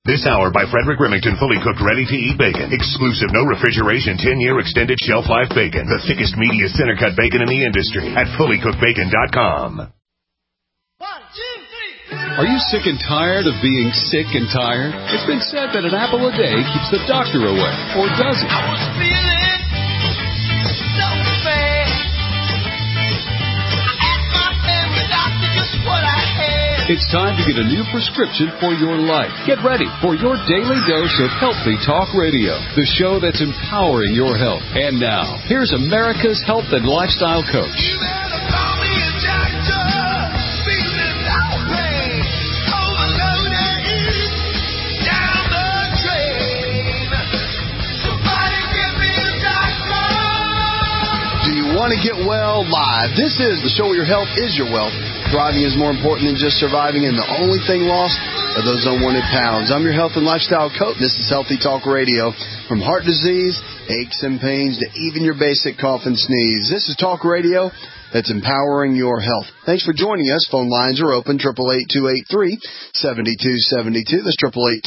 This hour by Frederick Remington, fully cooked, ready-to-eat bacon. Exclusive, no refrigeration, 10-year extended shelf life bacon. The thickest, meatiest center-cut bacon in the industry at fullycookedbacon.com. 1, 2, 3. Are you sick and tired of being sick and tired? It's been said that an apple a day keeps the doctor away. Or does it? I was feeling so bad. I asked my family doctor just what I had. It's time to get a new prescription for your life. Get ready for your daily dose of Healthy Talk Radio, the show that's empowering your health. And now, here's America's health and lifestyle coach. You better call me a doctor. Feeling no pain. Overloaded. Down the drain. Somebody give me a doctor. Do you want to get well live? This is the show where your health is your wealth. Thriving is more important than just surviving, and the only thing lost are those unwanted pounds. I'm your health and lifestyle coach. This is Healthy Talk Radio. From heart disease, aches and pains, to even your basic cough and sneeze. This is Talk Radio that's empowering your health. Thanks for joining us. Phone lines are open, 888-283-7272. That's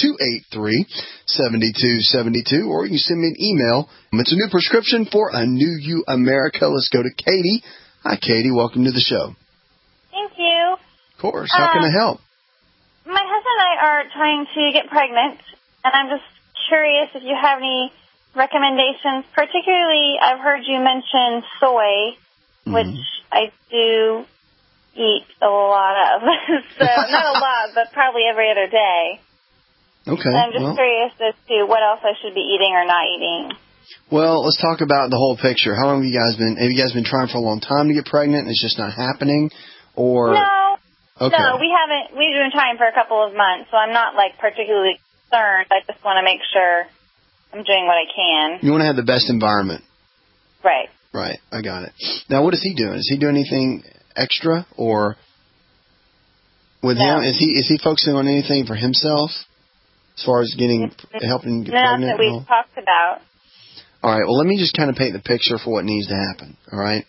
888-283-7272. Or you can send me an email. It's a new prescription for a new you, America. Let's go to Katie. Hi, Katie. Welcome to the show. Thank you. Of course. How can I help? My husband and I are trying to get pregnant, and I'm just curious if you have any recommendations. Particularly, I've heard you mention soy, which I do eat a lot of. So, not a lot, but probably every other day. Okay. And I'm just curious as to what else I should be eating or not eating. Well, let's talk about the whole picture. How long have you guys been trying for a long time to get pregnant and it's just not happening? Or No. Okay. No, we haven't. We've been trying for a couple of months, so I'm not, particularly concerned. I just want to make sure I'm doing what I can. You want to have the best environment. Right. Right. I got it. Now, what is he doing? Is he doing anything extra, or with him? Is he focusing on anything for himself as far as helping get pregnant? Nothing that we've talked about. All right. Well, let me just kind of paint the picture for what needs to happen. All right.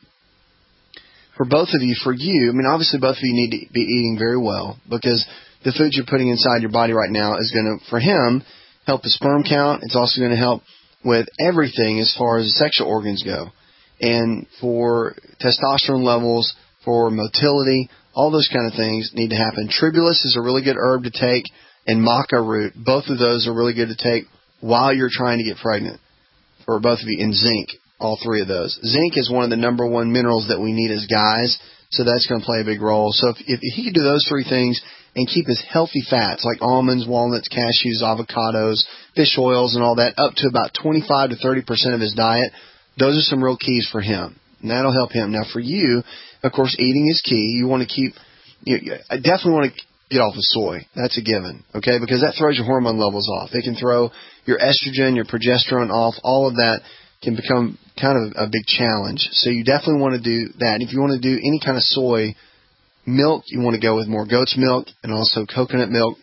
For both of you, obviously both of you need to be eating very well, because the food you're putting inside your body right now is going to, for him, help his sperm count. It's also going to help with everything as far as the sexual organs go. And for testosterone levels, for motility, all those kind of things need to happen. Tribulus is a really good herb to take, and maca root. Both of those are really good to take while you're trying to get pregnant, for both of you, and zinc. All three of those. Zinc is one of the number one minerals that we need as guys, so that's going to play a big role. So if he could do those three things and keep his healthy fats like almonds, walnuts, cashews, avocados, fish oils, and all that up to about 25 to 30% of his diet, those are some real keys for him, and that'll help him. Now, for you, of course, eating is key. You want to keep. I definitely want to get off of soy. That's a given, okay? Because that throws your hormone levels off. It can throw your estrogen, your progesterone off. All of that can become kind of a big challenge. So you definitely want to do that. If you want to do any kind of soy milk, you want to go with more goat's milk and also coconut milk.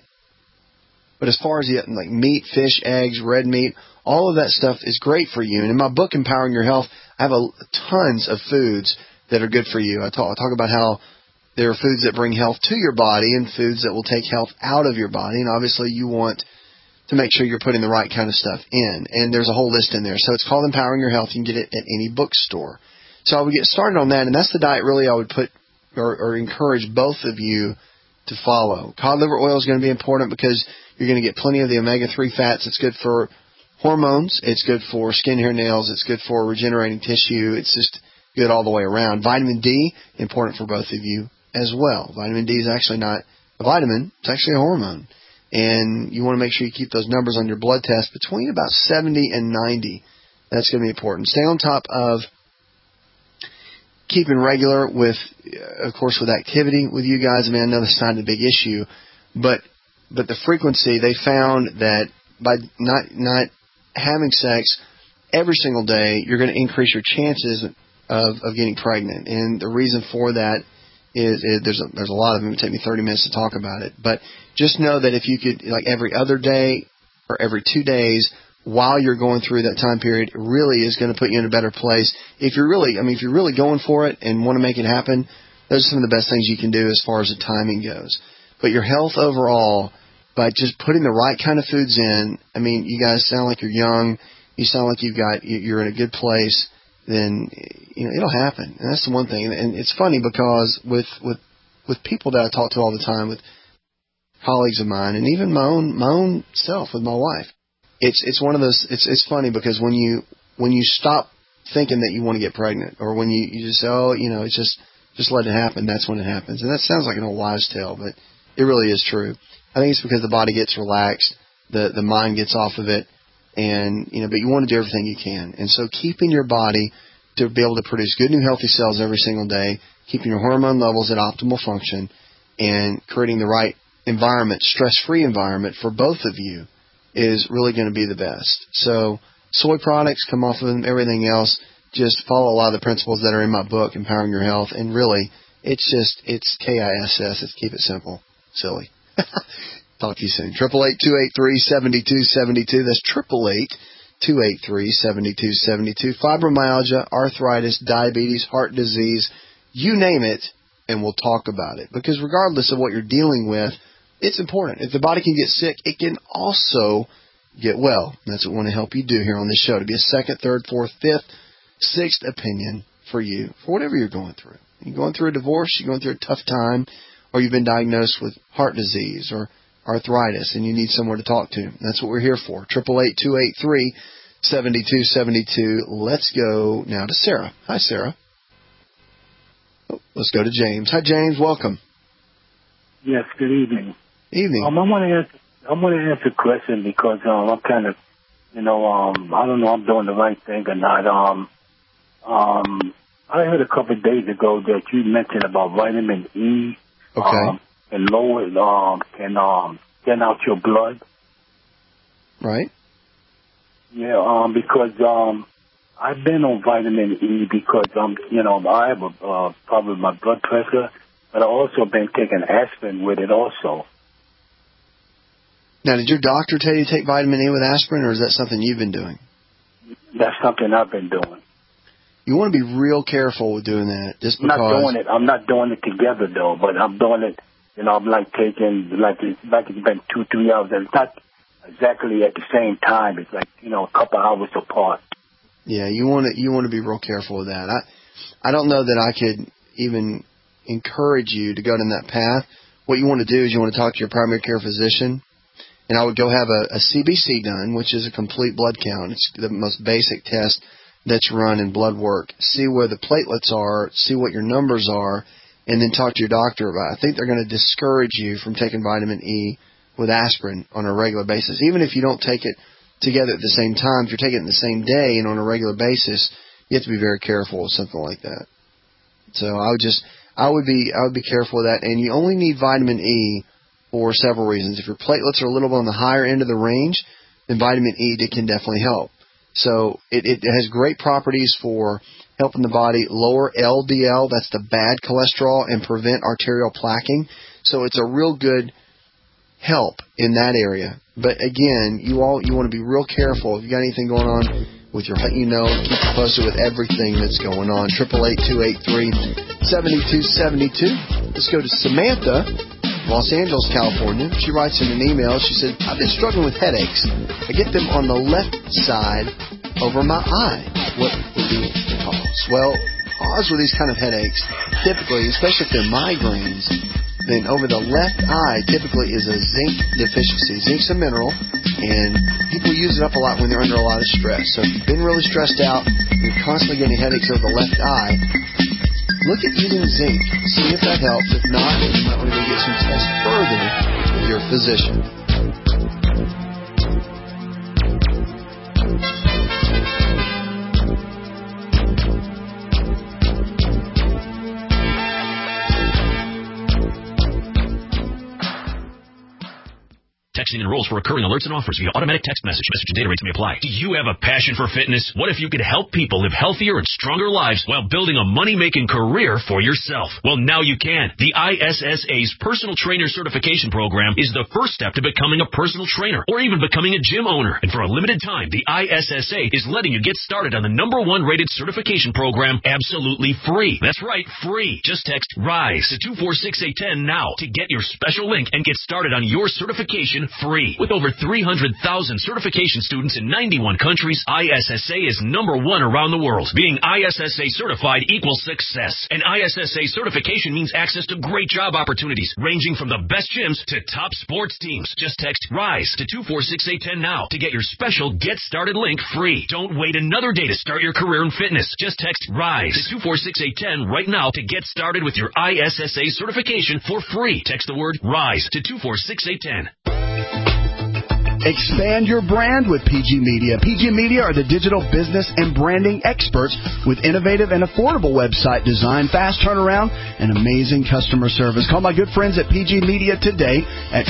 But as far as meat, fish, eggs, red meat, all of that stuff is great for you. And in my book, Empowering Your Health, I have tons of foods that are good for you. I talk about how there are foods that bring health to your body and foods that will take health out of your body. And obviously you want to make sure you're putting the right kind of stuff in. And there's a whole list in there. So it's called Empowering Your Health. You can get it at any bookstore. So I would get started on that, and that's the diet really I would put or encourage both of you to follow. Cod liver oil is going to be important because you're going to get plenty of the omega-3 fats. It's good for hormones. It's good for skin, hair, nails. It's good for regenerating tissue. It's just good all the way around. Vitamin D, important for both of you as well. Vitamin D is actually not a vitamin. It's actually a hormone. And you want to make sure you keep those numbers on your blood test between about 70 and 90. That's going to be important. Stay on top of keeping regular with, of course, with activity with you guys. I mean, I know that's not a big issue, but the frequency, they found that by not having sex every single day, you're going to increase your chances of getting pregnant. And the reason for that is there's a lot of them. It would take me 30 minutes to talk about it. But just know that if you could, every other day or every 2 days while you're going through that time period, it really is going to put you in a better place. If you're really going for it and want to make it happen, those are some of the best things you can do as far as the timing goes. But your health overall, by just putting the right kind of foods in. I mean, you guys sound like you're young. You sound like you're in a good place. Then it'll happen. And that's the one thing. And it's funny because with people that I talk to all the time, with colleagues of mine, and even my own self with my wife, it's one of those. It's funny because when you stop thinking that you want to get pregnant, or when you just say, it's just let it happen, that's when it happens. And that sounds like an old wives' tale, but it really is true. I think it's because the body gets relaxed, the mind gets off of it, and but you want to do everything you can. And so keeping your body to be able to produce good new healthy cells every single day, keeping your hormone levels at optimal function, and creating the right environment, stress-free environment for both of you is really going to be the best. So soy products, come off of them, everything else, just follow a lot of the principles that are in my book, Empowering Your Health, and really, it's KISS. Let's keep it simple. Silly. Talk to you soon. 888-283-7272. That's 888-283-7272. Fibromyalgia, arthritis, diabetes, heart disease, you name it, and we'll talk about it. Because regardless of what you're dealing with, it's important. If the body can get sick, it can also get well. And that's what we want to help you do here on this show, to be a second, third, fourth, fifth, sixth opinion for you, for whatever you're going through. You're going through a divorce, you're going through a tough time, or you've been diagnosed with heart disease or arthritis, and you need someone to talk to. That's what we're here for. 888-283-7272. Let's go now to Sarah. Hi, Sarah. Let's go to James. Hi, James. Welcome. Yes, good evening. Evening. I want to ask a question because I'm kind of, I don't know I'm doing the right thing or not. I heard a couple of days ago that you mentioned about vitamin E. Okay. And lower can thin out your blood. Right. Yeah. Because I've been on vitamin E because I have a problem with my blood pressure, but I've also been taking aspirin with it also. Now, did your doctor tell you to take vitamin E with aspirin, or is that something you've been doing? That's something I've been doing. You want to be real careful with doing that, just because. I'm not doing it together though, but I'm doing it. I'm like taking it's been 2-3 hours. And it's not exactly at the same time. It's like a couple hours apart. Yeah, you want to be real careful with that. I don't know that I could even encourage you to go down that path. What you want to do is you want to talk to your primary care physician, and I would go have a CBC done, which is a complete blood count. It's the most basic test that's run in blood work. See where the platelets are, see what your numbers are, and then talk to your doctor about it. I think they're going to discourage you from taking vitamin E with aspirin on a regular basis. Even if you don't take it together at the same time, if you're taking it the same day and on a regular basis, you have to be very careful with something like that. So I would be careful with that. And you only need vitamin E for several reasons. If your platelets are a little bit on the higher end of the range, then vitamin E can definitely help. So it has great properties for helping the body lower LDL, that's the bad cholesterol, and prevent arterial plaquing. So it's a real good help in that area. But again, you want to be real careful. If you got anything going on with your health, keep you posted with everything that's going on. 888-283-7272. Let's go to Samantha, Los Angeles, California. She writes in an email. She said, I've been struggling with headaches. I get them on the left side over my eye. What would be the cause? Well, cause with these kind of headaches, typically, especially if they're migraines, then over the left eye typically is a zinc deficiency. Zinc's a mineral, and people use it up a lot when they're under a lot of stress. So if you've been really stressed out, you're constantly getting headaches over the left eye, look at using zinc. See if that helps. If not, you might want to go get some tests further with your physician. Texting enrolls for recurring alerts and offers via automatic text message. Message and data rates may apply. Do you have a passion for fitness? What if you could help people live healthier and stronger lives while building a money-making career for yourself? Well, now you can. The ISSA's Personal Trainer Certification Program is the first step to becoming a personal trainer or even becoming a gym owner. And for a limited time, the ISSA is letting you get started on the #1 rated certification program absolutely free. That's right, free. Just text RISE to 246810 now to get your special link and get started on your certification free. With over 300,000 certification students in 91 countries, ISSA is #1 around the world. Being ISSA certified equals success. And ISSA certification means access to great job opportunities, ranging from the best gyms to top sports teams. Just text RISE to 246810 now to get your special Get Started link free. Don't wait another day to start your career in fitness. Just text RISE to 246810 right now to get started with your ISSA certification for free. Text the word RISE to 246810. Expand your brand with PG Media. PG Media are the digital business and branding experts with innovative and affordable website design, fast turnaround, and amazing customer service. Call my good friends at PG Media today at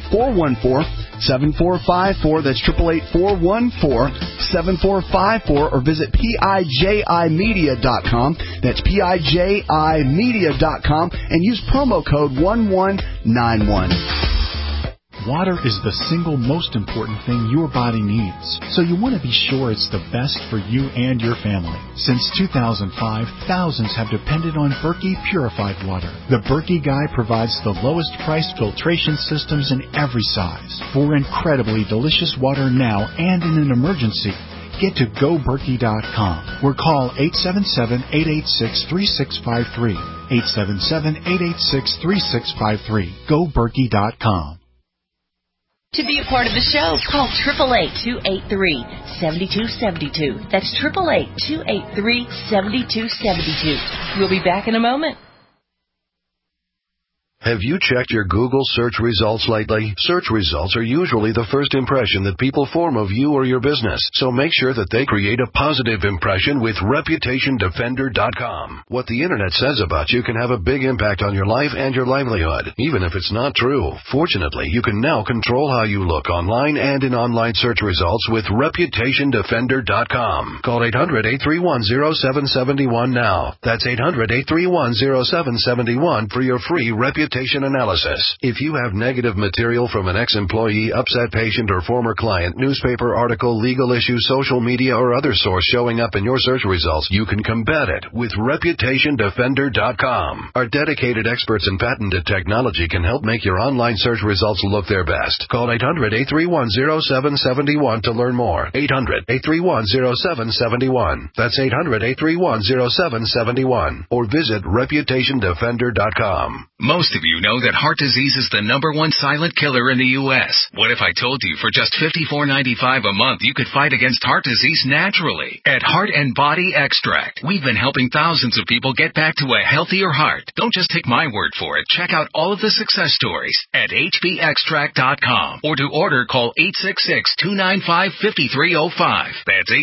888-414-7454. That's 888-414-7454, or visit PIJImedia.com. That's PIJImedia.com, and use promo code 1191. Water is the single most important thing your body needs, so you want to be sure it's the best for you and your family. Since 2005, thousands have depended on Berkey purified water. The Berkey Guy provides the lowest price filtration systems in every size. For incredibly delicious water now and in an emergency, get to GoBerkey.com or call 877-886-3653. 877-886-3653. GoBerkey.com. To be a part of the show, call 888-283-7272. That's 888-283-7272. We'll be back in a moment. Have you checked your Google search results lately? Search results are usually the first impression that people form of you or your business, so make sure that they create a positive impression with ReputationDefender.com. What the Internet says about you can have a big impact on your life and your livelihood, even if it's not true. Fortunately, you can now control how you look online and in online search results with ReputationDefender.com. Call 800-831-0771 now. That's 800-831-0771 for your free reputation analysis. If you have negative material from an ex-employee, upset patient, or former client, newspaper article, legal issue, social media, or other source showing up in your search results, you can combat it with ReputationDefender.com. Our dedicated experts in patented technology can help make your online search results look their best. Call 800-831-0771 to learn more. 800-831-0771. That's 800-831-0771. Or visit ReputationDefender.com. Most of you know that heart disease is the #1 silent killer in the U.S. What if I told you for just $54.95 a month you could fight against heart disease naturally? At Heart and Body Extract, we've been helping thousands of people get back to a healthier heart. Don't just take my word for it. Check out all of the success stories at hbextract.com, or to order, call 866-295-5305. That's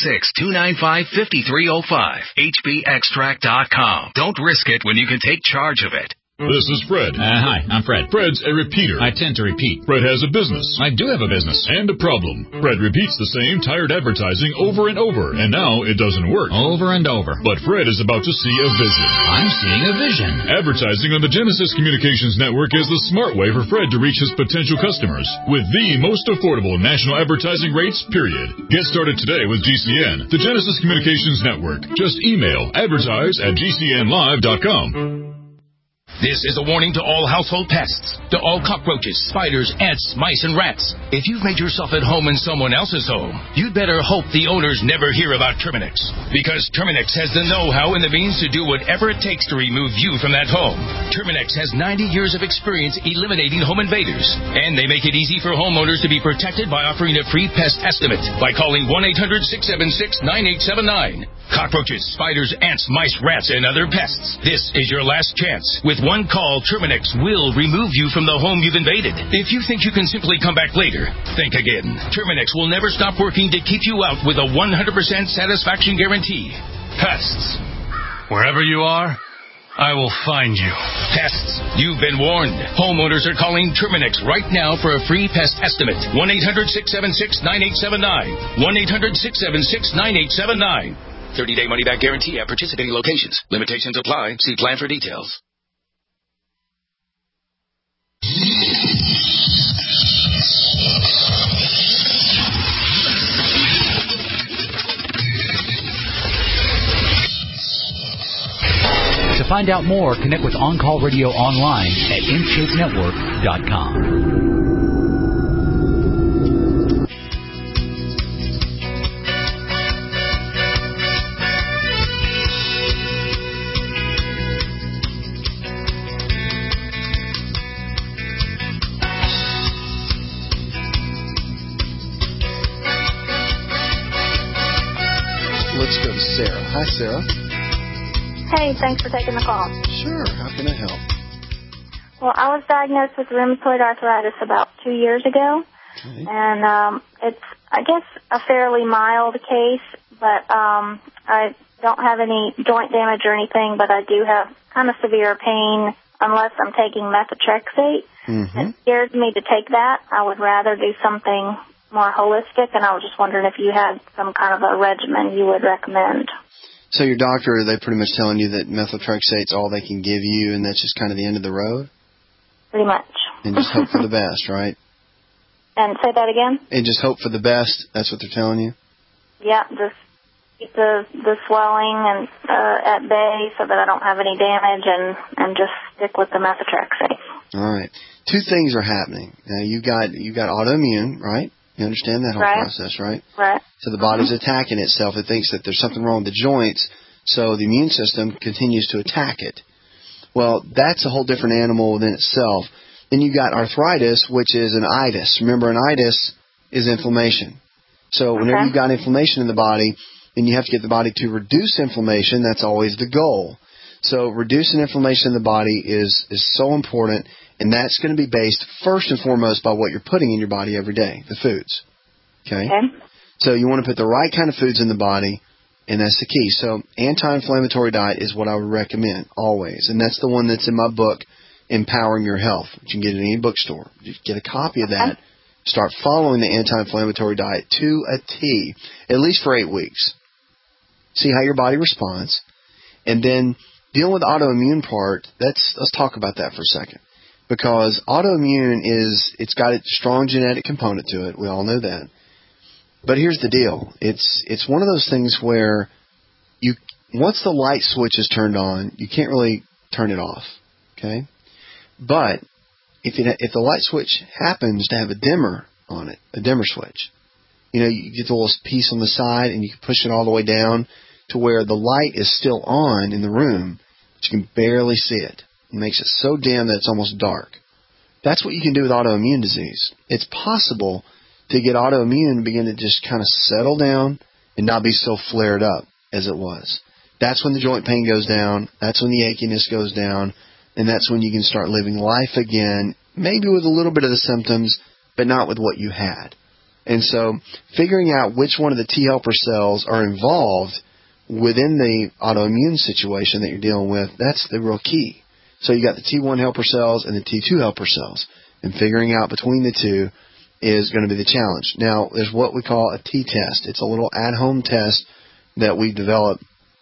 866-295-5305. hbextract.com. Don't risk it when you can take charge of it. This is Fred. Hi, I'm Fred. Fred's a repeater. I tend to repeat. Fred has a business. I do have a business. And a problem. Fred repeats the same tired advertising over and over, and now it doesn't work. Over and over. But Fred is about to see a vision. I'm seeing a vision. Advertising on the Genesis Communications Network is the smart way for Fred to reach his potential customers with the most affordable national advertising rates, period. Get started today with GCN, the Genesis Communications Network. Just email advertise@gcnlive.com. This is a warning to all household pests, to all cockroaches, spiders, ants, mice, and rats. If you've made yourself at home in someone else's home, you'd better hope the owners never hear about Terminix. Because Terminix has the know-how and the means to do whatever it takes to remove you from that home. Terminix has 90 years of experience eliminating home invaders. And they make it easy for homeowners to be protected by offering a free pest estimate by calling 1-800-676-9879. Cockroaches, spiders, ants, mice, rats, and other pests. This is your last chance. With one call, Terminix will remove you from the home you've invaded. If you think you can simply come back later, think again. Terminix will never stop working to keep you out with a 100% satisfaction guarantee. Pests. Wherever you are, I will find you. Pests. You've been warned. Homeowners are calling Terminix right now for a free pest estimate. 1-800-676-9879. 1-800-676-9879. 30-day money-back guarantee at participating locations. Limitations apply. See plan for details. To find out more, connect with On Call Radio online at InShapeNetwork.com. Let's go to Sarah. Hi, Sarah. Hey, thanks for taking the call. Sure. How can I help? Well, I was diagnosed with rheumatoid arthritis about 2 years ago, and it's, I guess, a fairly mild case, but I don't have any joint damage or anything, but I do have kind of severe pain unless I'm taking methotrexate. It scares me to take that. I would rather do something more holistic, and I was just wondering if you had some kind of a regimen you would recommend. So your doctor, are they pretty much telling you that methotrexate's all they can give you, and that's just kind of the end of the road? Pretty much. And just hope for the best, right? And say that again? And just hope for the best. That's what they're telling you? Yeah, just keep the swelling and at bay so that I don't have any damage, and just stick with the methotrexate. All right. Two things are happening. Now, you got autoimmune, right? You understand that whole process, right? Right. So the body's attacking itself. It thinks that there's something wrong with the joints, so the immune system continues to attack it. Well, that's a whole different animal within itself. Then you got arthritis, which is an itis. Remember, an itis is inflammation. So whenever you've got inflammation in the body, then you have to get the body to reduce inflammation. That's always the goal. So reducing inflammation in the body is so important, and that's going to be based first and foremost by what you're putting in your body every day, the foods. Okay? So you want to put the right kind of foods in the body, and that's the key. So anti-inflammatory diet is what I would recommend always, and that's the one that's in my book, Empowering Your Health, which you can get at any bookstore. You get a copy of that. Start following the anti-inflammatory diet to a T, at least for 8 weeks. See how your body responds, and then dealing with the autoimmune part, let's talk about that for a second. Because autoimmune it's got a strong genetic component to it. We all know that. But here's the deal. It's one of those things where once the light switch is turned on, you can't really turn it off. Okay? But if the light switch happens to have a dimmer on it, a dimmer switch, you get the little piece on the side and you can push it all the way down to where the light is still on in the room, but you can barely see it. It makes it so dim that it's almost dark. That's what you can do with autoimmune disease. It's possible to get autoimmune and begin to just kind of settle down and not be so flared up as it was. That's when the joint pain goes down. That's when the achiness goes down. And that's when you can start living life again, maybe with a little bit of the symptoms, but not with what you had. And so figuring out which one of the T helper cells are involved within the autoimmune situation that you're dealing with, that's the real key. So you got the T1 helper cells and the T2 helper cells. And figuring out between the two is going to be the challenge. Now, there's what we call a T-test. It's a little at-home test that we've developed.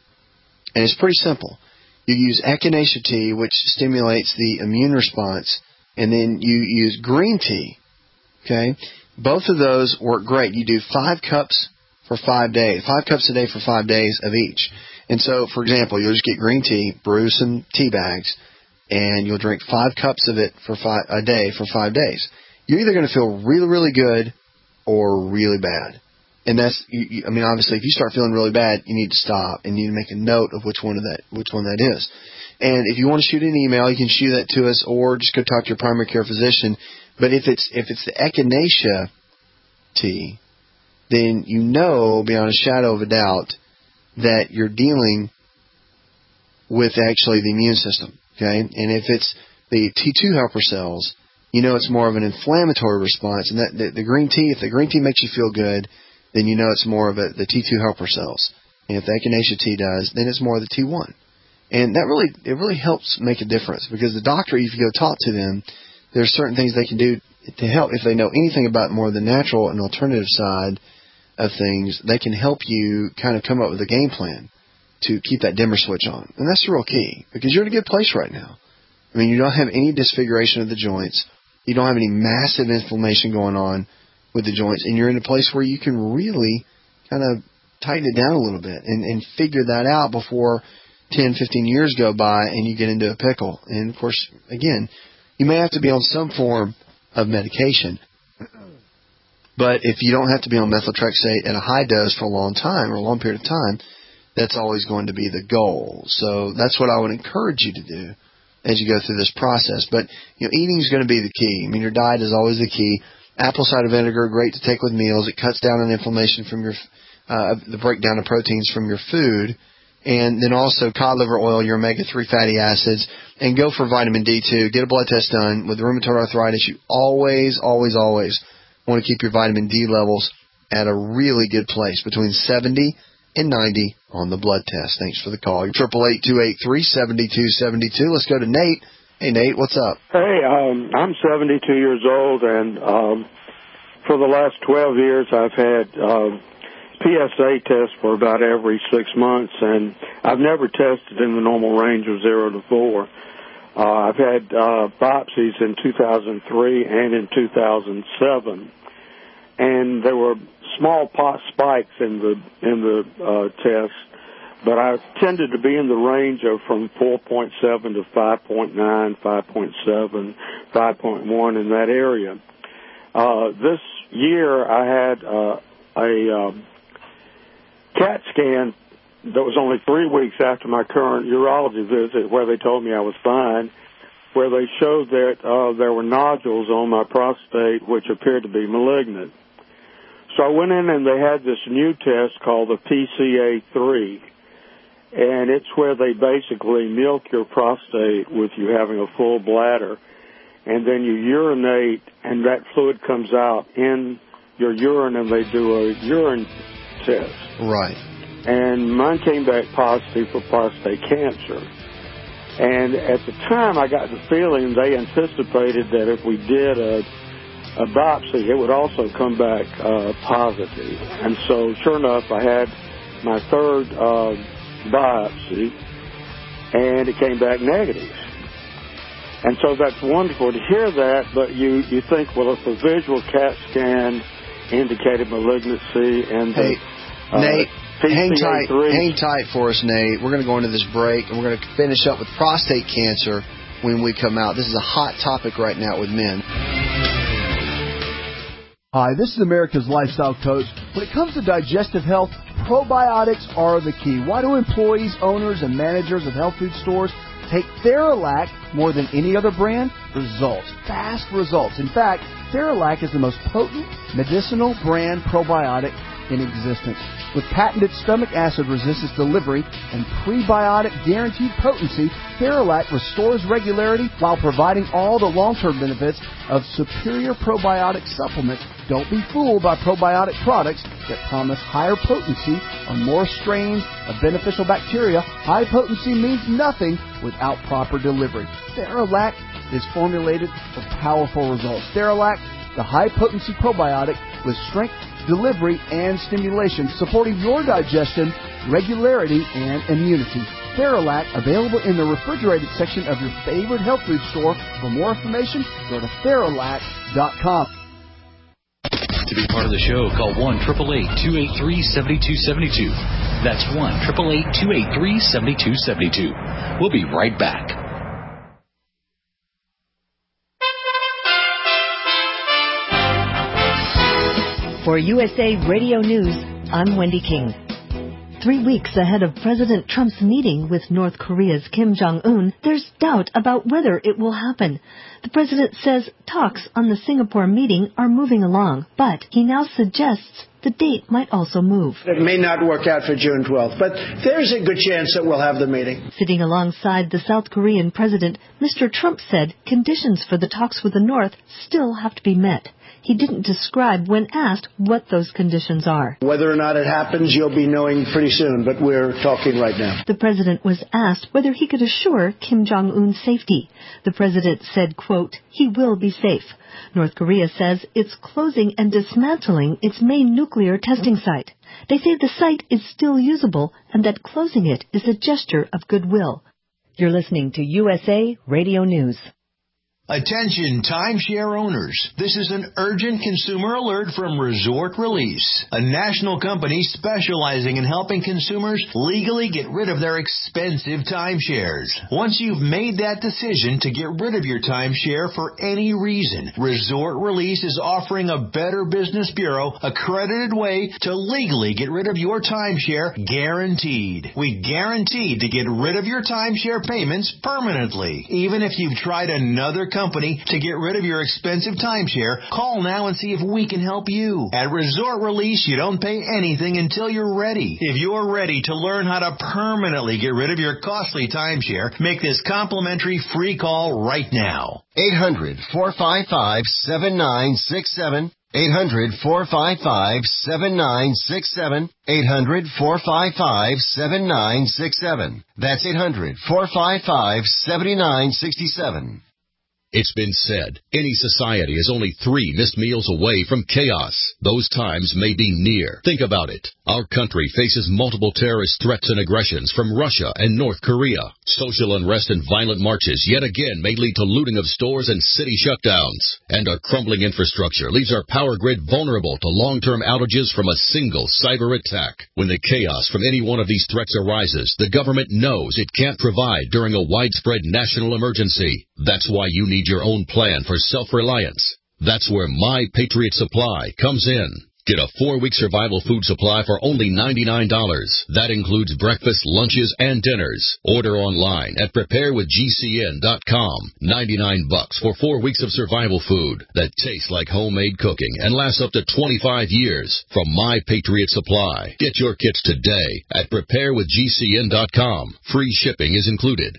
And it's pretty simple. You use echinacea tea, which stimulates the immune response, and then you use green tea. Okay? Both of those work great. You do 5 cups for 5 days, 5 cups a day for 5 days of each. And so, for example, you'll just get green tea, brew some tea bags, and you'll drink 5 cups of it a day for 5 days. You're either going to feel really, really good or really bad. And that's, obviously, if you start feeling really bad, you need to stop and you need to make a note of which one that is. And if you want to shoot an email, you can shoot that to us, or just go talk to your primary care physician. But if it's the echinacea tea, then you know beyond a shadow of a doubt that you're dealing with actually the immune system. Okay, and if it's the T2 helper cells, you know it's more of an inflammatory response. And that the green tea, if the green tea makes you feel good, then you know it's more of the T2 helper cells. And if the echinacea tea does, then it's more of the T1. And it really helps make a difference, because the doctor, if you go talk to them, there's certain things they can do to help. If they know anything about more the natural and alternative side of things, they can help you kind of come up with a game plan to keep that dimmer switch on. And that's the real key, because you're in a good place right now. I mean, you don't have any disfiguration of the joints. You don't have any massive inflammation going on with the joints, and you're in a place where you can really kind of tighten it down a little bit and figure that out before 10, 15 years go by and you get into a pickle. And, of course, again, you may have to be on some form of medication. But if you don't have to be on methotrexate at a high dose for a long time or a long period of time, that's always going to be the goal. So that's what I would encourage you to do as you go through this process. But, eating is going to be the key. I mean, your diet is always the key. Apple cider vinegar, great to take with meals. It cuts down on inflammation from your the breakdown of proteins from your food. And then also cod liver oil, your omega-3 fatty acids. And go for vitamin D2. Get a blood test done. With rheumatoid arthritis, you always, always, always want to keep your vitamin D levels at a really good place, between 70 and 90 on the blood test. Thanks for the call. 888-283-7272. Let's go to Nate. Hey, Nate, what's up? Hey, I'm 72 years old, and for the last 12 years I've had PSA tests for about every 6 months, and I've never tested in the normal range of 0 to 4. I've had biopsies in 2003 and in 2007, and there were small pot spikes in the test, but I tended to be in the range of from 4.7 to 5.9, 5.7, 5.1 in that area. This year I had a CAT scan that was only 3 weeks after my current urology visit, where they told me I was fine, where they showed that there were nodules on my prostate which appeared to be malignant. So I went in and they had this new test called the PCA3, and it's where they basically milk your prostate with you having a full bladder, and then you urinate and that fluid comes out in your urine, and they do a urine test. Right. And mine came back positive for prostate cancer. And at the time, I got the feeling they anticipated that if we did a biopsy, it would also come back positive. And so, sure enough, I had my third biopsy, and it came back negative. And so that's wonderful to hear that, but you think, well, if a visual CAT scan indicated malignancy and the Nate, hang PCA3. tight for us, Nate. We're going to go into this break, and we're going to finish up with prostate cancer when we come out. This is a hot topic right now with men. Hi, this is America's Lifestyle Coach. When it comes to digestive health, probiotics are the key. Why do employees, owners, and managers of health food stores take Theralac more than any other brand? Results. Fast results. In fact, Theralac is the most potent medicinal brand probiotic in existence. With patented stomach acid resistance delivery and prebiotic guaranteed potency, Theralac restores regularity while providing all the long-term benefits of superior probiotic supplements. Don't be fooled by probiotic products that promise higher potency on more strains of beneficial bacteria. High potency means nothing without proper delivery. Theralac is formulated for powerful results. Theralac, the high-potency probiotic with strength, delivery, and stimulation, supporting your digestion, regularity, and immunity. Theralac, available in the refrigerated section of your favorite health food store. For more information, go to Theralac.com. To be part of the show, call 1-888-283-7272. That's 1-888-283-7272. We'll be right back. For USA Radio News, I'm Wendy King. 3 weeks ahead of President Trump's meeting with North Korea's Kim Jong-un, there's doubt about whether it will happen. The president says talks on the Singapore meeting are moving along, but he now suggests the date might also move. It may not work out for June 12th, but there's a good chance that we'll have the meeting. Sitting alongside the South Korean president, Mr. Trump said conditions for the talks with the North still have to be met. He didn't describe when asked what those conditions are. Whether or not it happens, you'll be knowing pretty soon, but we're talking right now. The president was asked whether he could assure Kim Jong-un's safety. The president said, quote, "He will be safe." North Korea says it's closing and dismantling its main nuclear testing site. They say the site is still usable and that closing it is a gesture of goodwill. You're listening to USA Radio News. Attention timeshare owners. This is an urgent consumer alert from Resort Release, a national company specializing in helping consumers legally get rid of their expensive timeshares. Once you've made that decision to get rid of your timeshare for any reason, Resort Release is offering a Better Business Bureau accredited way to legally get rid of your timeshare, guaranteed. We guarantee to get rid of your timeshare payments permanently. Even if you've tried another company to get rid of your expensive timeshare, call now and see if we can help you. At Resort Release, you don't pay anything until you're ready. If you're ready to learn how to permanently get rid of your costly timeshare, make this complimentary free call right now. 800-455-7967. 800-455-7967. 800-455-7967. That's 800-455-7967. It's been said, any society is only 3 missed meals away from chaos. Those times may be near. Think about it. Our country faces multiple terrorist threats and aggressions from Russia and North Korea. Social unrest and violent marches yet again may lead to looting of stores and city shutdowns. And our crumbling infrastructure leaves our power grid vulnerable to long-term outages from a single cyber attack. When the chaos from any one of these threats arises, the government knows it can't provide during a widespread national emergency. That's why you need your own plan for self-reliance. That's where My Patriot Supply comes in. Get a 4-week survival food supply for only $99. That includes breakfast, lunches, and dinners. Order online at preparewithgcn.com. $99 for 4 weeks of survival food that tastes like homemade cooking and lasts up to 25 years from My Patriot Supply. Get your kits today at preparewithgcn.com. Free shipping is included.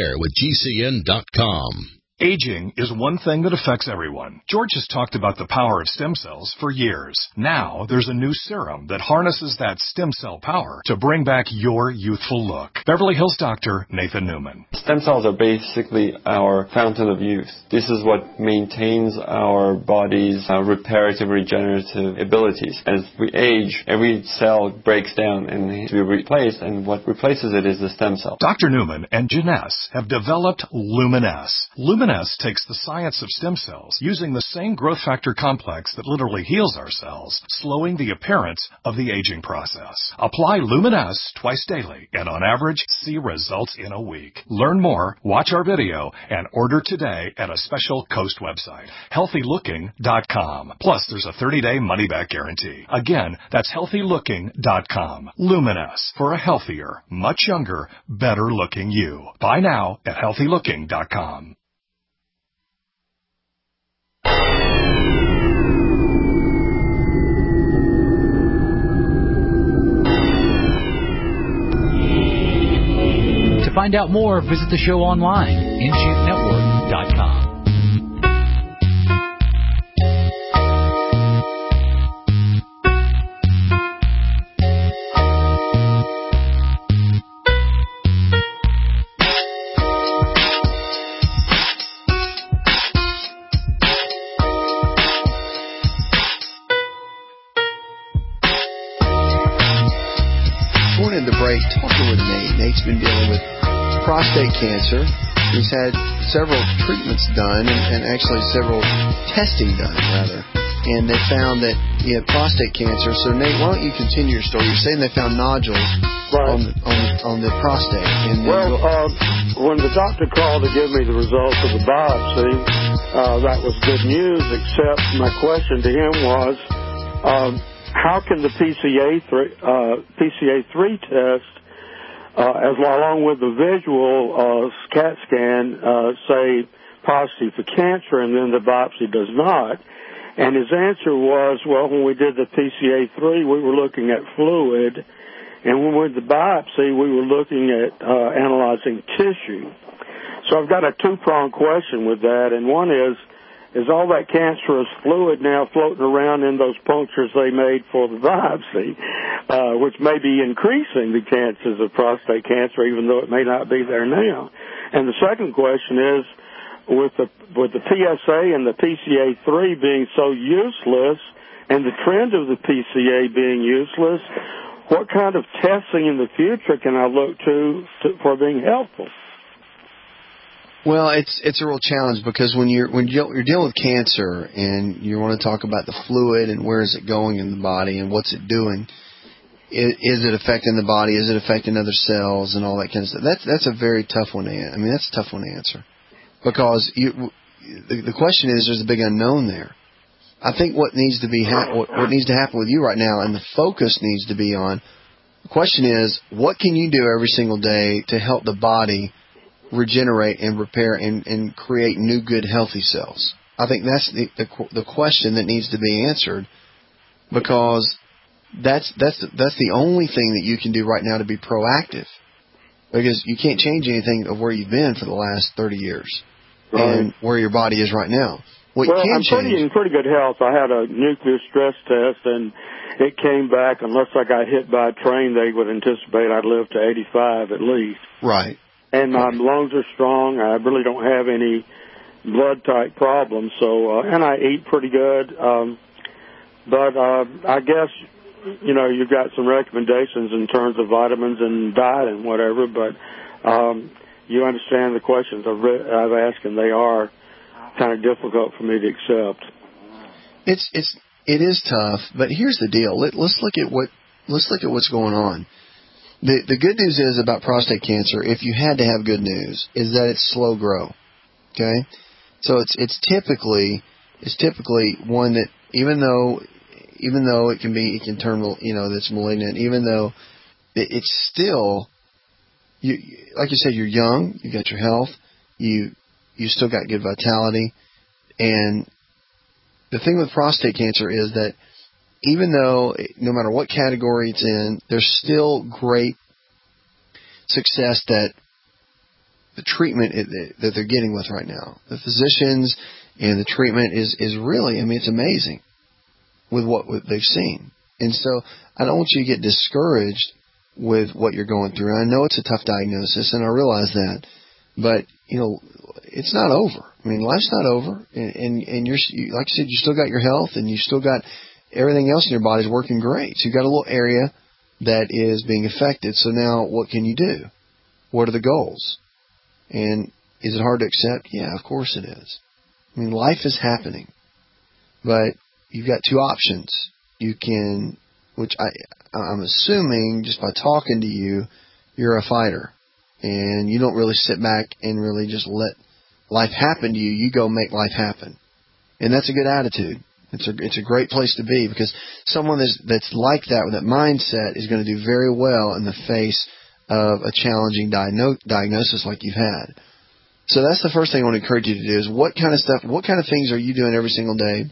Preparewithgcn.com. Aging is one thing that affects everyone. George has talked about the power of stem cells for years. Now, there's a new serum that harnesses that stem cell power to bring back your youthful look. Beverly Hills doctor Nathan Newman. Stem cells are basically our fountain of youth. This is what maintains our body's reparative, regenerative abilities. As we age, every cell breaks down and needs to be replaced, and what replaces it is the stem cell. Dr. Newman and Janess have developed Luminess. Luminess takes the science of stem cells, using the same growth factor complex that literally heals our cells, slowing the appearance of the aging process. Apply Luminess twice daily, and on average, see results in a week. Learn more, watch our video, and order today at a special Coast website, healthylooking.com. Plus, there's a 30-day money-back guarantee. Again, that's healthylooking.com. Luminess, for a healthier, much younger, better-looking you. Buy now at healthylooking.com. To find out more, visit the show online, InShapeNetwork.com. Nate's been dealing with prostate cancer. He's had several treatments done and actually several testing done, rather. And they found that he had prostate cancer. So, Nate, why don't you continue your story? You're saying they found nodules on the prostate. And when the doctor called to give me the results of the biopsy, that was good news, except my question to him was, how can the PCA3 test, along with the visual CAT scan, say positive for cancer, and then the biopsy does not? And his answer was, well, when we did the PCA3, we were looking at fluid, and when we did the biopsy, we were looking at analyzing tissue. So I've got a two-pronged question with that, and one is, is all that cancerous fluid now floating around in those punctures they made for the biopsy, which may be increasing the chances of prostate cancer, even though it may not be there now. And the second question is, with the PSA and the PCA3 being so useless, and the trend of the PCA being useless, what kind of testing in the future can I look to for being helpful? Well, it's a real challenge, because when you're dealing with cancer and you want to talk about the fluid and where is it going in the body and what's it doing, is it affecting the body? Is it affecting other cells and all that kind of stuff? That's a very tough one to answer. I mean, that's a tough one to answer, because the question is, there's a big unknown there. I think what needs to happen with you right now, and the focus needs to be on, the question is, what can you do every single day to help the body regenerate and repair and create new, good, healthy cells? I think that's the question that needs to be answered, because that's the only thing that you can do right now to be proactive, because you can't change anything of where you've been for the last 30 years and where your body is right now. I'm in pretty good health. I had a nuclear stress test, and it came back, unless I got hit by a train, they would anticipate I'd live to 85 at least. Right. And my lungs are strong. I really don't have any blood type problems. So, and I eat pretty good. But I guess, you've got some recommendations in terms of vitamins and diet and whatever. But you understand the questions I've asked, and they are kind of difficult for me to accept. It is tough, but here's the deal. Let's look at what's going on. The good news is about prostate cancer, if you had to have good news, is that it's slow grow. Okay? So it's typically one that even though it can turn, that's malignant, even though it's still, like you said, you're young, you got your health, you still got good vitality. And the thing with prostate cancer is that even though, no matter what category it's in, there's still great success that the treatment that they're getting with right now. The physicians and the treatment is really, it's amazing with what they've seen. And so I don't want you to get discouraged with what you're going through. I know it's a tough diagnosis, and I realize that. But, it's not over. Life's not over. And you're, like I said, you still got your health, and you still got everything else in your body's working great. So you've got a little area that is being affected. So now what can you do? What are the goals? And is it hard to accept? Yeah, of course it is. Life is happening. But you've got two options. You can, which I'm assuming just by talking to you, you're a fighter. And you don't really sit back and really just let life happen to you. You go make life happen. And that's a good attitude. It's a great place to be, because someone that's like that, with that mindset, is going to do very well in the face of a challenging diagnosis like you've had. So that's the first thing I want to encourage you to do, is what kind of things are you doing every single day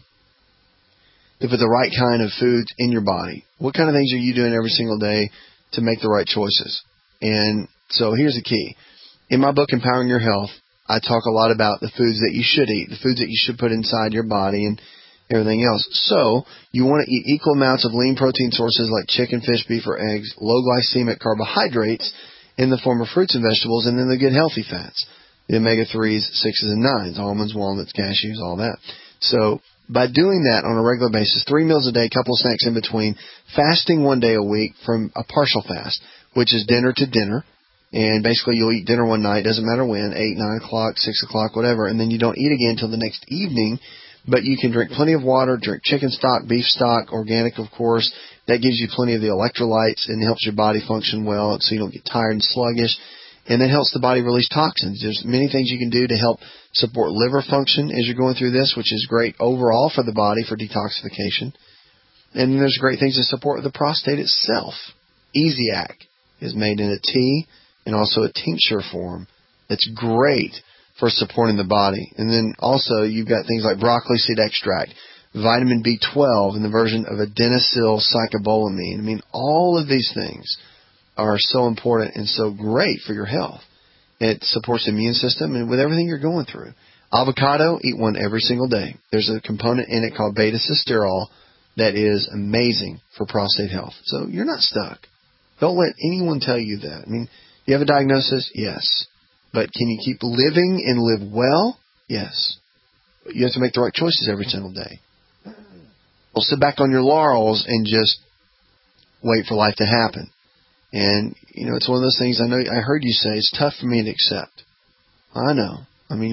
to put the right kind of foods in your body? What kind of things are you doing every single day to make the right choices? And so here's the key. In my book, Empowering Your Health, I talk a lot about the foods that you should eat, the foods that you should put inside your body, and everything else. So you want to eat equal amounts of lean protein sources like chicken, fish, beef, or eggs, low glycemic carbohydrates in the form of fruits and vegetables, and then the good healthy fats, the omega-3s, 6s, and 9s, almonds, walnuts, cashews, all that. So by doing that on a regular basis, 3 meals a day, a couple of snacks in between, fasting 1 day a week from a partial fast, which is dinner to dinner. And basically you'll eat dinner one night, doesn't matter when, 8, 9 o'clock, 6 o'clock, whatever, and then you don't eat again until the next evening. But you can drink plenty of water, drink chicken stock, beef stock, organic, of course. That gives you plenty of the electrolytes and helps your body function well so you don't get tired and sluggish. And that helps the body release toxins. There's many things you can do to help support liver function as you're going through this, which is great overall for the body for detoxification. And then there's great things to support the prostate itself. Easiac is made in a tea and also a tincture form. That's great for supporting the body. And then also you've got things like broccoli seed extract, vitamin B12 in the version of adenylyl cyclobolamine. All of these things are so important and so great for your health. It supports the immune system and with everything you're going through. Avocado, eat one every single day. There's a component in it called beta-sitosterol that is amazing for prostate health. So you're not stuck. Don't let anyone tell you that. I mean, you have a diagnosis? Yes. But can you keep living and live well? Yes. But you have to make the right choices every single day. Well, sit back on your laurels and just wait for life to happen. And, it's one of those things I heard you say, it's tough for me to accept. I know. I mean,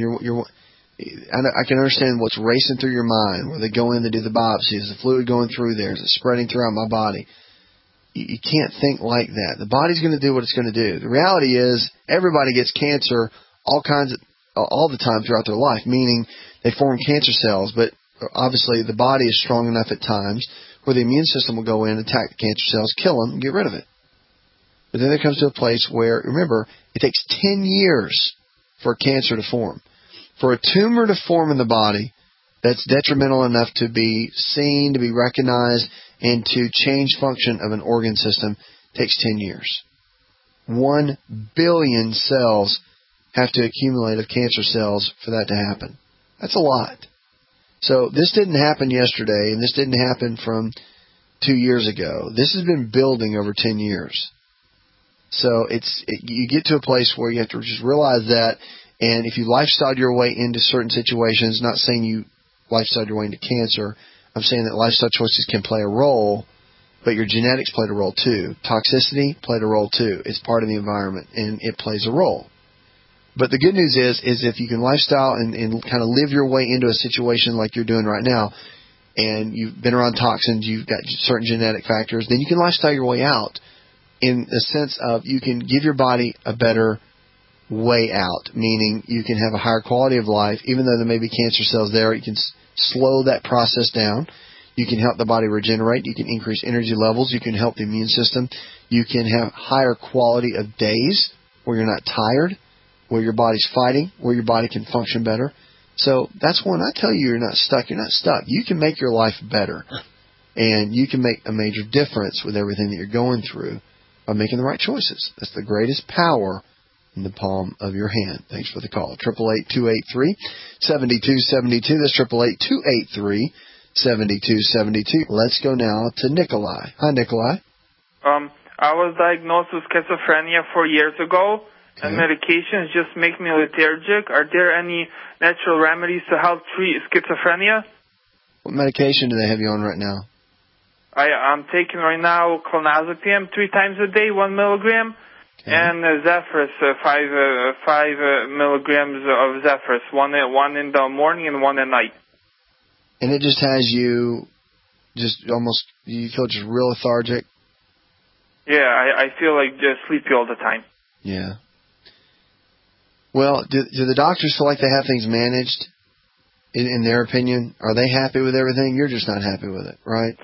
I can understand what's racing through your mind, where they go in, they do the biopsy. Is the fluid going through there? Is it spreading throughout my body? You can't think like that. The body's going to do what it's going to do. The reality is everybody gets cancer all the time throughout their life, meaning they form cancer cells, but obviously the body is strong enough at times where the immune system will go in, attack the cancer cells, kill them, and get rid of it. But then there comes to a place where, remember, it takes 10 years for a cancer to form. For a tumor to form in the body that's detrimental enough to be seen, to be recognized, and to change function of an organ system takes 10 years. 1 billion cells have to accumulate of cancer cells for that to happen. That's a lot. So this didn't happen yesterday, and this didn't happen from 2 years ago. This has been building over 10 years. So you get to a place where you have to just realize that, and if you lifestyle your way into certain situations, not saying you lifestyle your way into cancer, I'm saying that lifestyle choices can play a role, but your genetics played a role too. Toxicity played a role too. It's part of the environment, and it plays a role. But the good news is if you can lifestyle and kind of live your way into a situation like you're doing right now, and you've been around toxins, you've got certain genetic factors, then you can lifestyle your way out in the sense of you can give your body a better way out, meaning you can have a higher quality of life. Even though there may be cancer cells there, you can slow that process down. You can help the body regenerate. You can increase energy levels. You can help the immune system. You can have higher quality of days where you're not tired, where your body's fighting, where your body can function better. So that's when I tell you you're not stuck. You're not stuck. You can make your life better, and you can make a major difference with everything that you're going through by making the right choices. That's the greatest power in the palm of your hand. Thanks for the call. 888-283-7272. That's 888-283-7272. Let's go now to Nikolai. Hi, Nikolai. I was diagnosed with schizophrenia 4 years ago, and medications just make me lethargic. Are there any natural remedies to help treat schizophrenia? What medication do they have you on right now? I'm taking right now clonazepam 3 times a day, 1 milligram. Okay. And Zephyrus, 5 milligrams of Zephyrus, one in the morning and one at night. And it just has you you feel just real lethargic? Yeah, I feel like just sleepy all the time. Yeah. Well, do the doctors feel like they have things managed, in their opinion? Are they happy with everything? You're just not happy with it, right?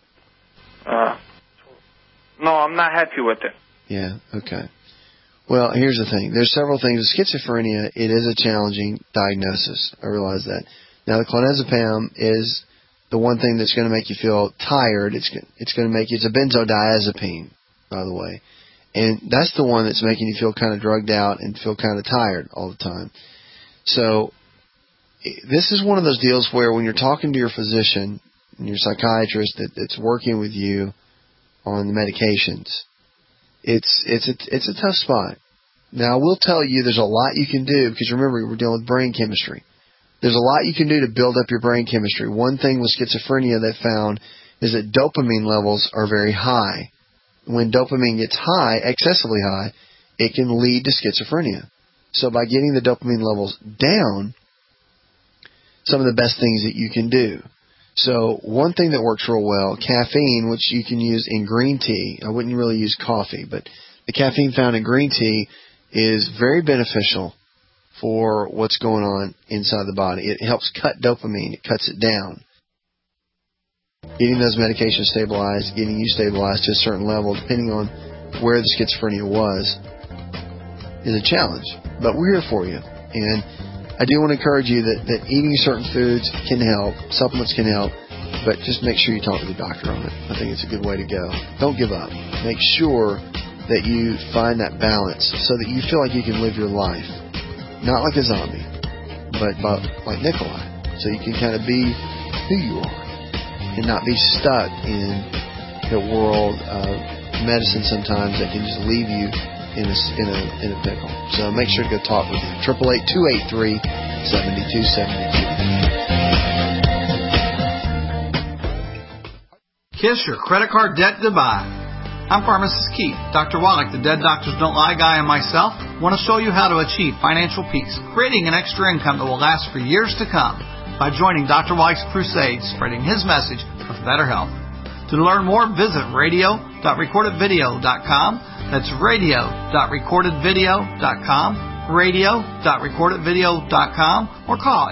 No, I'm not happy with it. Yeah, okay. Well, here's the thing. There's several things. With schizophrenia, it is a challenging diagnosis. I realize that. Now, the clonazepam is the one thing that's going to make you feel tired. It's going to make you, it's a benzodiazepine, by the way. And that's the one that's making you feel kind of drugged out and feel kind of tired all the time. So this is one of those deals where when you're talking to your physician and your psychiatrist that's working with you on the medications, it's a tough spot. Now, I will tell you there's a lot you can do, because remember, we're dealing with brain chemistry. There's a lot you can do to build up your brain chemistry. One thing with schizophrenia they found is that dopamine levels are very high. When dopamine gets high, excessively high, it can lead to schizophrenia. So by getting the dopamine levels down, some of the best things that you can do. So one thing that works real well, caffeine, which you can use in green tea. I wouldn't really use coffee, but the caffeine found in green tea is very beneficial for what's going on inside the body. It helps cut dopamine. It cuts it down. Getting those medications stabilized, getting you stabilized to a certain level, depending on where the schizophrenia was, is a challenge. But we're here for you. And I do want to encourage you that eating certain foods can help, supplements can help, but just make sure you talk to the doctor on it. I think it's a good way to go. Don't give up. Make sure that you find that balance so that you feel like you can live your life. Not like a zombie, but like Nikolai. So you can kind of be who you are and not be stuck in the world of medicine sometimes that can just leave you in a pickle. So make sure to go talk with him. 888-283-7272. Kiss your credit card debt goodbye. I'm Pharmacist Keith. Dr. Wallach, the Dead Doctors Don't Lie guy, and myself want to show you how to achieve financial peace, creating an extra income that will last for years to come by joining Dr. Wallach's crusade, spreading his message of better health. To learn more, visit radio.recordedvideo.com. That's radio.recordedvideo.com, radio.recordedvideo.com, or call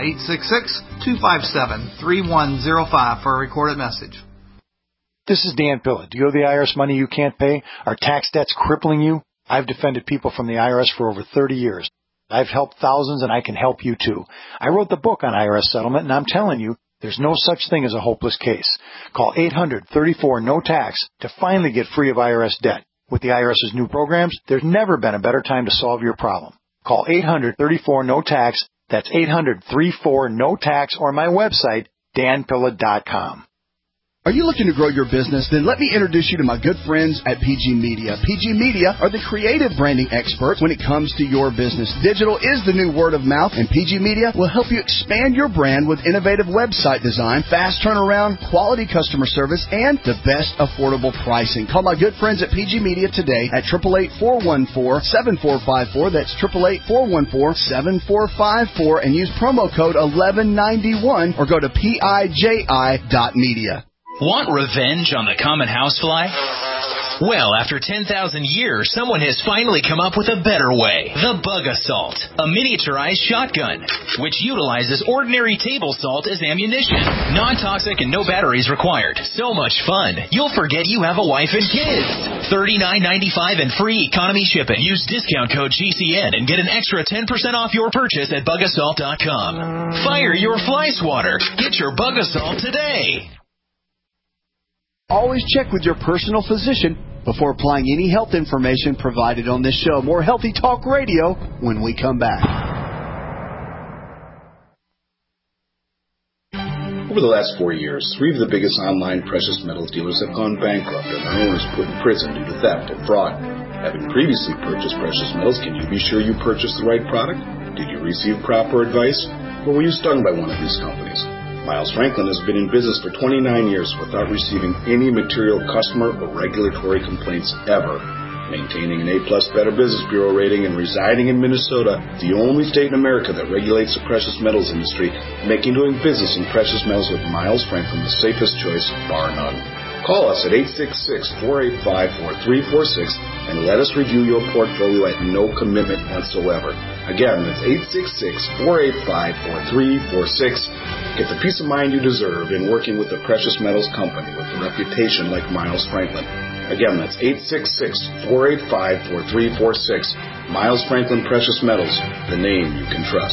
866-257-3105 for a recorded message. This is Dan Pilla. Do you owe the IRS money you can't pay? Are tax debts crippling you? I've defended people from the IRS for over 30 years. I've helped thousands, and I can help you too. I wrote the book on IRS settlement, and I'm telling you, there's no such thing as a hopeless case. Call 800-34-NO-TAX to finally get free of IRS debt. With the IRS's new programs, there's never been a better time to solve your problem. Call 800-34-NO-TAX. That's 800-34-NO-TAX, or my website, danpilla.com. Are you looking to grow your business? Then let me introduce you to my good friends at PG Media. PG Media are the creative branding experts when it comes to your business. Digital is the new word of mouth, and PG Media will help you expand your brand with innovative website design, fast turnaround, quality customer service, and the best affordable pricing. Call my good friends at PG Media today at 888-414-7454. That's 888-414-7454, and use promo code 1191 or go to PIJI.media. Want revenge on the common housefly? Well, after 10,000 years, someone has finally come up with a better way. The Bug Assault, a miniaturized shotgun, which utilizes ordinary table salt as ammunition. Non-toxic and no batteries required. So much fun, you'll forget you have a wife and kids. $39.95 and free economy shipping. Use discount code GCN and get an extra 10% off your purchase at bugassault.com. Fire your fly swatter. Get your Bug Assault today. Always check with your personal physician before applying any health information provided on this show. More Healthy Talk Radio when we come back. Over the last 4 years, 3 of the biggest online precious metals dealers have gone bankrupt and their owners put in prison due to theft and fraud. Having previously purchased precious metals, can you be sure you purchased the right product? Did you receive proper advice? Or were you stung by one of these companies? Miles Franklin has been in business for 29 years without receiving any material customer or regulatory complaints ever. Maintaining an A-plus Better Business Bureau rating and residing in Minnesota, the only state in America that regulates the precious metals industry, making doing business in precious metals with Miles Franklin the safest choice, bar none. Call us at 866-485-4346 and let us review your portfolio at no commitment whatsoever. Again, that's 866-485-4346. Get the peace of mind you deserve in working with a precious metals company with a reputation like Miles Franklin. Again, that's 866-485-4346. Miles Franklin Precious Metals, the name you can trust.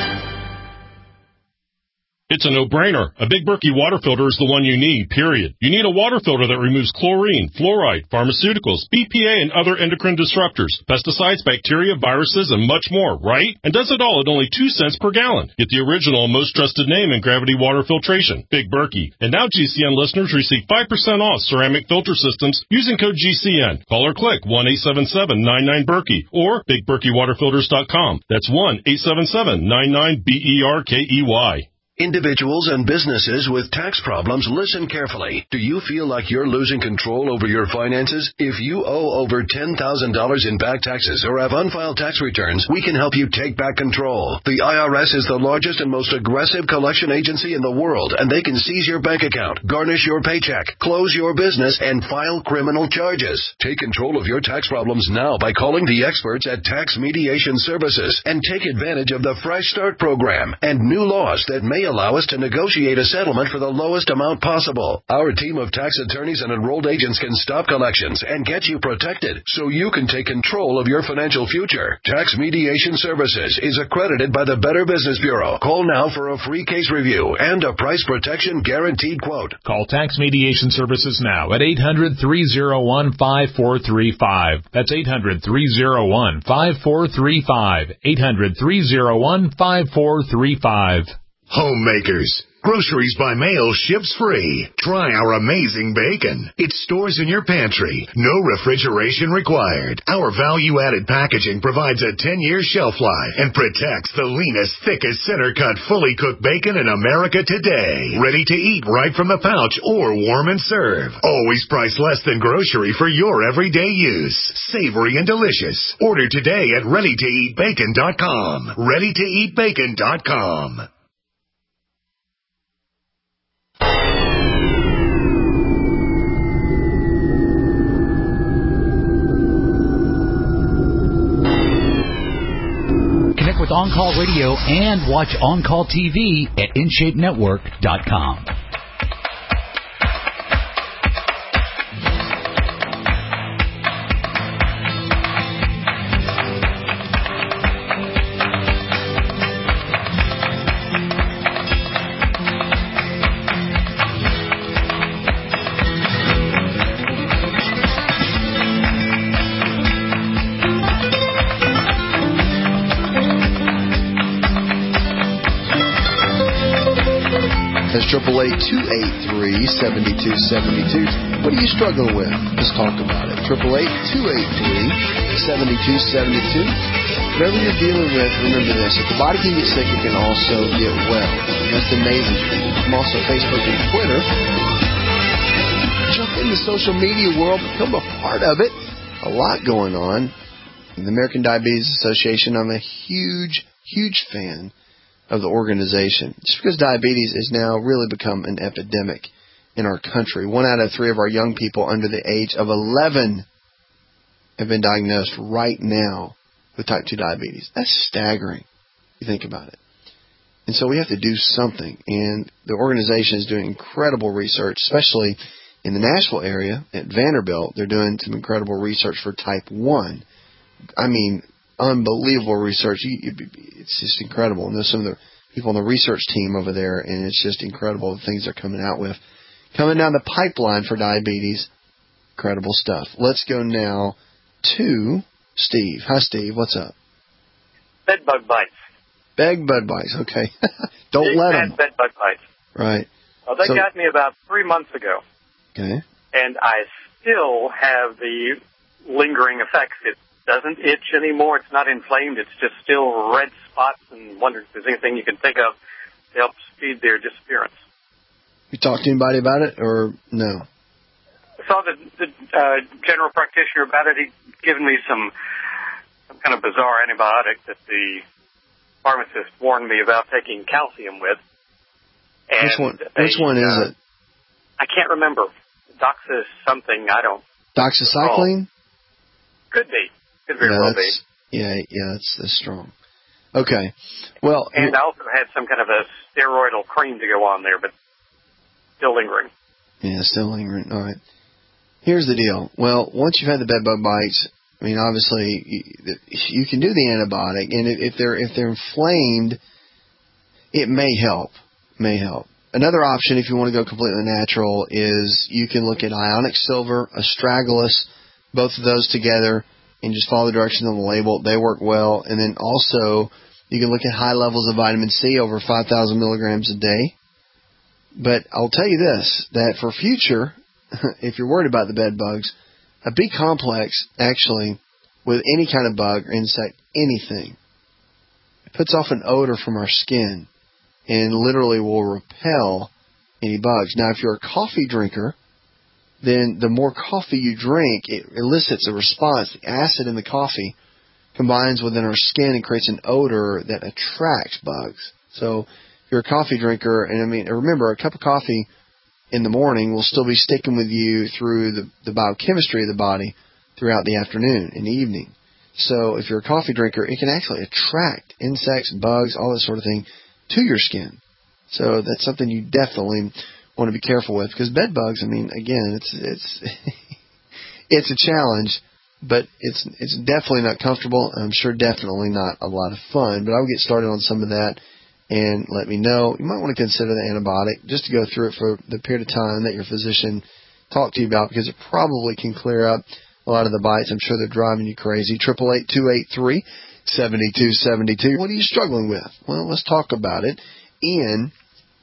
It's a no-brainer. A Big Berkey water filter is the one you need, period. You need a water filter that removes chlorine, fluoride, pharmaceuticals, BPA, and other endocrine disruptors, pesticides, bacteria, viruses, and much more, right? And does it all at only 2 cents per gallon. Get the original and most trusted name in gravity water filtration, Big Berkey. And now GCN listeners receive 5% off ceramic filter systems using code GCN. Call or click 1-877-99-BERKEY or BigBerkeyWaterFilters.com. That's 1-877-99-BERKEY. Individuals and businesses with tax problems, listen carefully. Do you feel like you're losing control over your finances? If you owe over $10,000 in back taxes or have unfiled tax returns, we can help you take back control. The IRS is the largest and most aggressive collection agency in the world, and they can seize your bank account, garnish your paycheck, close your business, and file criminal charges. Take control of your tax problems now by calling the experts at Tax Mediation Services and take advantage of the Fresh Start program and new laws that may allow us to negotiate a settlement for the lowest amount possible. Our team of tax attorneys and enrolled agents can stop collections and get you protected so you can take control of your financial future. Tax Mediation Services is accredited by the Better Business Bureau. Call now for a free case review and a price protection guaranteed quote. Call Tax Mediation Services now at 800-301-5435. That's 800-301-5435. 800-301-5435. Homemakers. Groceries by mail ships free. Try our amazing bacon. It stores in your pantry. No refrigeration required. Our value-added packaging provides a 10-year shelf life and protects the leanest, thickest, center-cut, fully cooked bacon in America today. Ready to eat right from the pouch or warm and serve. Always priced less than grocery for your everyday use. Savory and delicious. Order today at ReadyToEatBacon.com. ReadyToEatBacon.com. Connect with On Call Radio and watch On Call TV at InShapeNetwork.com. That's 888-283-7272. What are you struggling with? Let's talk about it. 888-283-7272. Whatever you're dealing with, remember this. If the body can get sick, it can also get well. That's the amazing thing. I'm also Facebook and Twitter. Jump in the social media world. Become a part of it. A lot going on. The American Diabetes Association, I'm a huge, huge fan of the organization. Just because diabetes has now really become an epidemic in our country. 1 out of 3 of our young people under the age of 11 have been diagnosed right now with type 2 diabetes. That's staggering if you think about it. And so we have to do something. And the organization is doing incredible research, especially in the Nashville area at Vanderbilt. They're doing some incredible research for type 1. I mean, unbelievable research. It's just incredible. And there's some of the people on the research team over there, and it's just incredible the things they're coming out with. Coming down the pipeline for diabetes, incredible stuff. Let's go now to Steve. Hi, Steve. What's up? Bed bug bites. Bed bug bites. Okay. Don't let them. Bed bug bites. Right. Well, they got me about 3 months ago. Okay. And I still have the lingering effects. It doesn't itch anymore. It's not inflamed. It's just still red spots, and wondering if there's anything you can think of to help speed their disappearance. You talked to anybody about it, or no? I saw the general practitioner about it. He'd given me some kind of bizarre antibiotic that the pharmacist warned me about taking calcium with. And Which one is it? I can't remember. Doxis something. I don't. Doxycycline? Could be. Could very well be. Yeah, that's strong. Okay. Well, and I also had some kind of a steroidal cream to go on there, but still lingering. Yeah, still lingering. All right. Here's the deal. Well, once you've had the bed bug bites, I mean, obviously, you can do the antibiotic, and if they're inflamed, it may help. Another option, if you want to go completely natural, is you can look at ionic silver, astragalus, both of those together, and just follow the directions on the label. They work well. And then also, you can look at high levels of vitamin C, over 5,000 milligrams a day. But I'll tell you this, that for future, if you're worried about the bed bugs, a B complex, actually, with any kind of bug or insect, anything, it puts off an odor from our skin and literally will repel any bugs. Now, if you're a coffee drinker, then the more coffee you drink, it elicits a response. The acid in the coffee combines within our skin and creates an odor that attracts bugs. So if you're a coffee drinker, and I mean, remember, a cup of coffee in the morning will still be sticking with you through the biochemistry of the body throughout the afternoon and evening. So if you're a coffee drinker, it can actually attract insects, bugs, all that sort of thing to your skin. So that's something you definitely want to be careful with, because bed bugs, I mean, again, it's it's a challenge, but it's definitely not comfortable. I'm sure definitely not a lot of fun, but I'll get started on some of that and let me know. You might want to consider the antibiotic just to go through it for the period of time that your physician talked to you about, because it probably can clear up a lot of the bites. I'm sure they're driving you crazy. 888-283-7272. What are you struggling with? Well, let's talk about it. Ian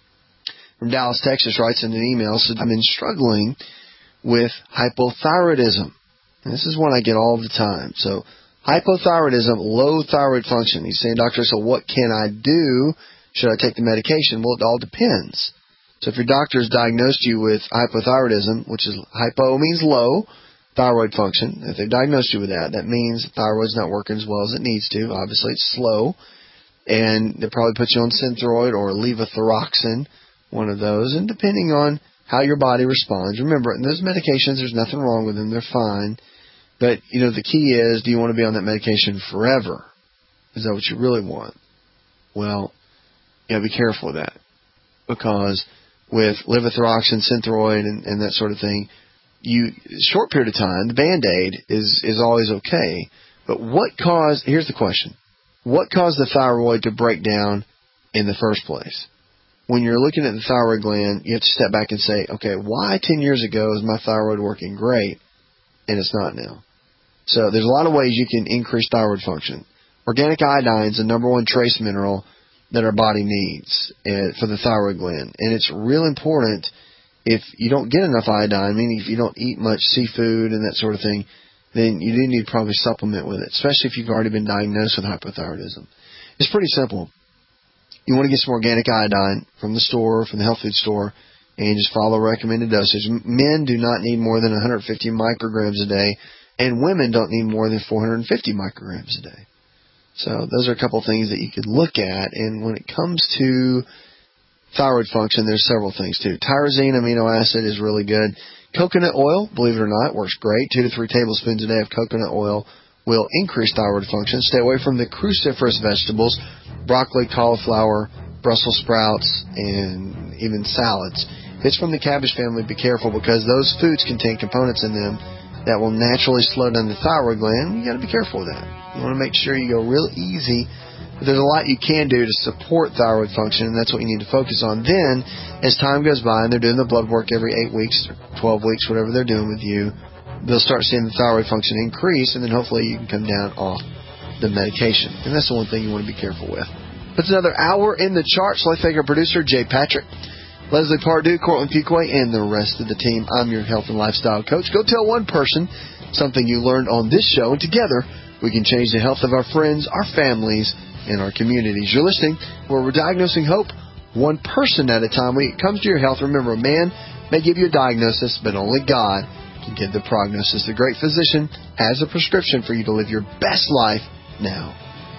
from Dallas, Texas writes in an email, said, I've been struggling with hypothyroidism. And this is one I get all the time. So hypothyroidism, low thyroid function. He's saying, doctor, so what can I do? Should I take the medication? Well, it all depends. So if your doctor has diagnosed you with hypothyroidism, which is hypo means low thyroid function, if they've diagnosed you with that, that means the thyroid's not working as well as it needs to. Obviously, it's slow. And they'll probably put you on Synthroid or levothyroxine, one of those. And depending on how your body responds, remember, those medications, there's nothing wrong with them. They're fine. But, the key is, do you want to be on that medication forever? Is that what you really want? Well, you got to be careful with that. Because with levothyroxine, Synthroid, and that sort of thing, short period of time, the Band-Aid is always okay. But here's the question. What caused the thyroid to break down in the first place? When you're looking at the thyroid gland, you have to step back and say, okay, why 10 years ago is my thyroid working great and it's not now? So there's a lot of ways you can increase thyroid function. Organic iodine is the number one trace mineral that our body needs for the thyroid gland. And it's real important if you don't get enough iodine, meaning if you don't eat much seafood and that sort of thing, then you do need to probably supplement with it, especially if you've already been diagnosed with hypothyroidism. It's pretty simple. You want to get some organic iodine from the store, from the health food store, and just follow recommended dosage. Men do not need more than 150 micrograms a day, and women don't need more than 450 micrograms a day. So those are a couple things that you could look at. And when it comes to thyroid function, there's several things too. Tyrosine amino acid is really good. Coconut oil, believe it or not, works great. 2 to 3 tablespoons a day of coconut oil will increase thyroid function. Stay away from the cruciferous vegetables, broccoli, cauliflower, Brussels sprouts, and even salads. If it's from the cabbage family, be careful, because those foods contain components in them that will naturally slow down the thyroid gland. You got to be careful with that. You want to make sure you go real easy. But there's a lot you can do to support thyroid function, and that's what you need to focus on. Then, as time goes by, and they're doing the blood work every 8 weeks, or 12 weeks, whatever they're doing with you, they'll start seeing the thyroid function increase, and then hopefully you can come down off the medication. And that's the one thing you want to be careful with. It's another hour in the charts. Let's thank our producer, Jay Patrick, Leslie Pardue, Cortland Fuquay, and the rest of the team. I'm your health and lifestyle coach. Go tell one person something you learned on this show, and together we can change the health of our friends, our families, and our communities. You're listening where we're diagnosing hope one person at a time. When it comes to your health, remember, a man may give you a diagnosis, but only God can give the prognosis. The great physician has a prescription for you to live your best life now.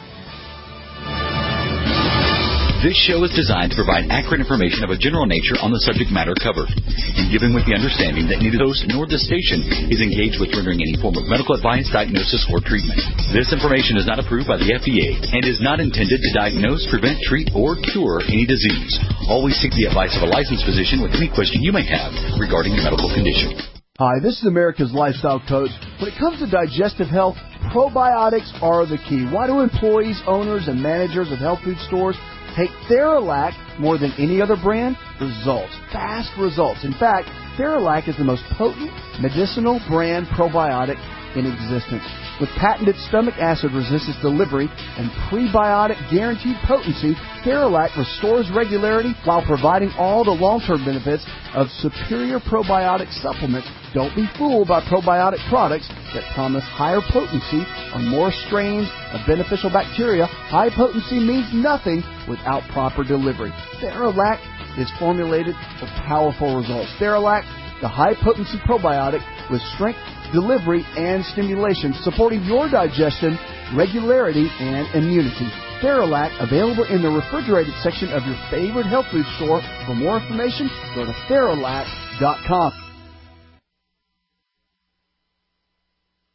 This show is designed to provide accurate information of a general nature on the subject matter covered, and given with the understanding that neither host nor the station is engaged with rendering any form of medical advice, diagnosis, or treatment. This information is not approved by the FDA and is not intended to diagnose, prevent, treat, or cure any disease. Always seek the advice of a licensed physician with any question you may have regarding your medical condition. Hi, this is America's Lifestyle Coach. When it comes to digestive health, probiotics are the key. Why do employees, owners, and managers of health food stores take Theralac more than any other brand? Results. Fast results. In fact, Theralac is the most potent medicinal brand probiotic in existence. With patented stomach acid resistance delivery and prebiotic guaranteed potency, Theralac restores regularity while providing all the long-term benefits of superior probiotic supplements. Don't be fooled by probiotic products that promise higher potency or more strains of beneficial bacteria. High potency means nothing without proper delivery. Theralac is formulated for powerful results. Theralac, the high-potency probiotic with strength, delivery, and stimulation, supporting your digestion, regularity, and immunity. Theralac, available in the refrigerated section of your favorite health food store. For more information, go to Theralac.com.